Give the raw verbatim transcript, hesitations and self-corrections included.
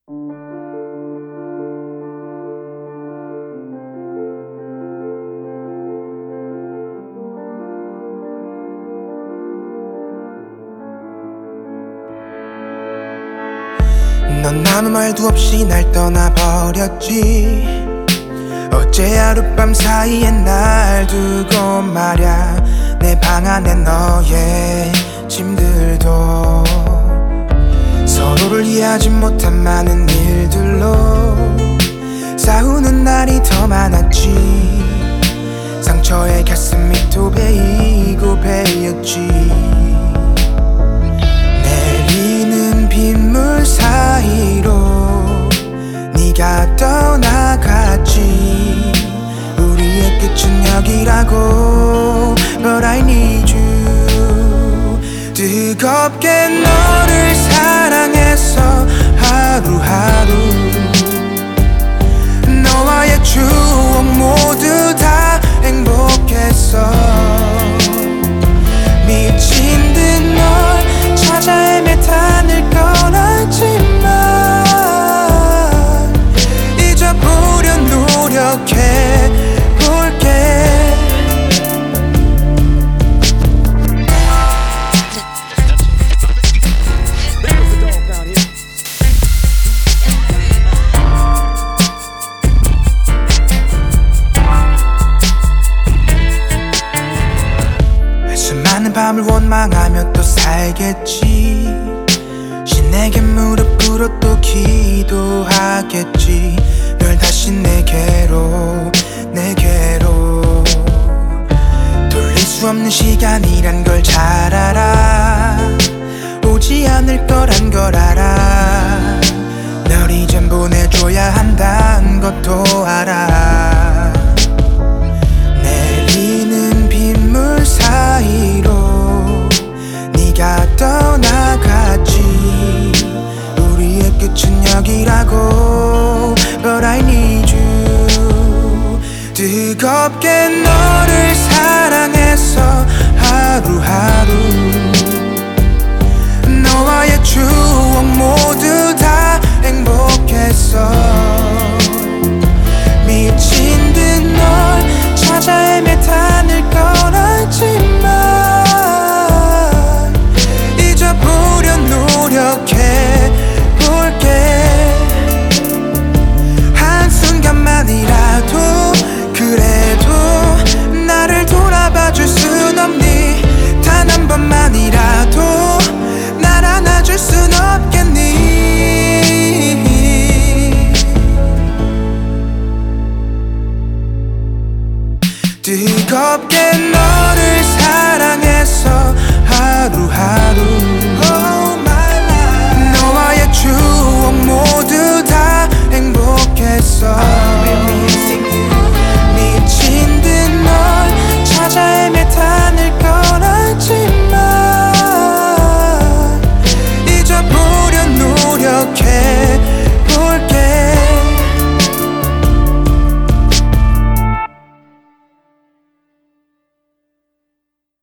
넌 아무 말도 없이 날 떠나버렸지. 어제 하룻밤 사이에 날 두고 말야. 내 방 안에 너의 짐들도 서로를 이해하지 못한 많은 일들로 싸우는 날이 더 많았지. 상처에 가슴이 또 베이고 베였지. 내리는 빗물 사이로 네가 떠나갔지. 우리의 끝은 여기라고. But I need you. 뜨겁게 너를 사랑했어 하루하루. 너와의 추억 모두 다 행복했어. 미친 듯 널 찾아 헤매다 늘 떠났지만 잊어보려 노력해 볼게. 수많은 밤을 원망하며 또 살겠지. 신에게 무릎 꿇어 또 기도하겠지. 널 다시 내게로 내게로 돌릴 수 없는 시간이란 걸 잘 알아. 오지 않을 거란 걸 알아. 널 이젠 보내줘야 한다는 것도 알아. 내리는 빗물 사이로 네가 떠나갔지. 우리의 끝은 여기라고. But I need you. 뜨겁게 너를 사랑했어 하루하루. 너와의 추억 모두 다 행복했어. 미친 듯 널 찾아 헤매다 늘 떠났지만 잊어보려 노력해 볼게. 한순간만이라도 그래도 나를 돌아봐줄 순 없니? 단 한 번만이라도 날 안아줄 순 없겠니? 뜨겁게